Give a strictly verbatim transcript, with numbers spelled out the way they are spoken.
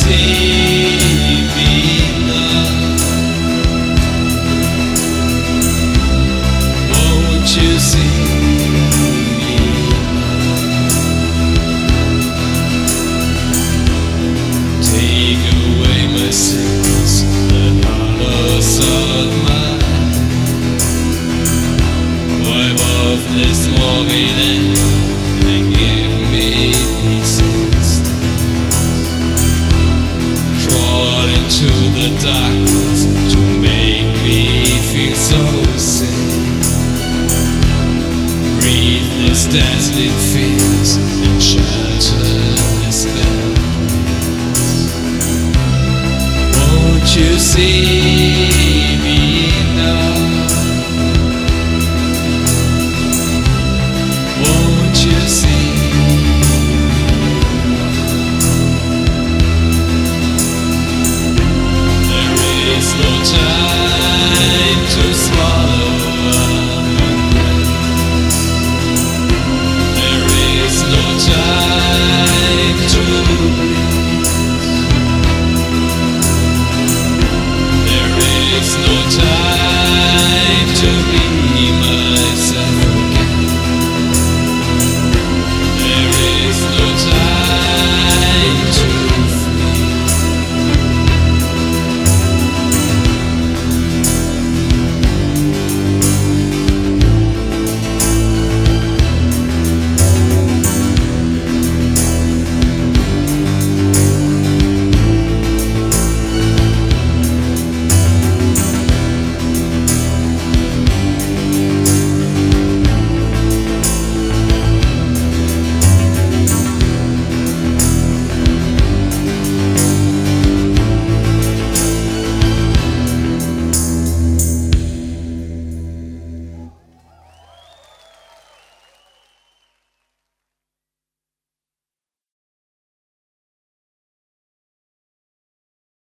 save me now? Won't you save me now? Take away my sins, the hollows of mine. Wipe off this morbid end and give me peace instead. Crawl into the darkness to make me feel so safe. Breathe this dazzling fears and shelter this bed. Won't you see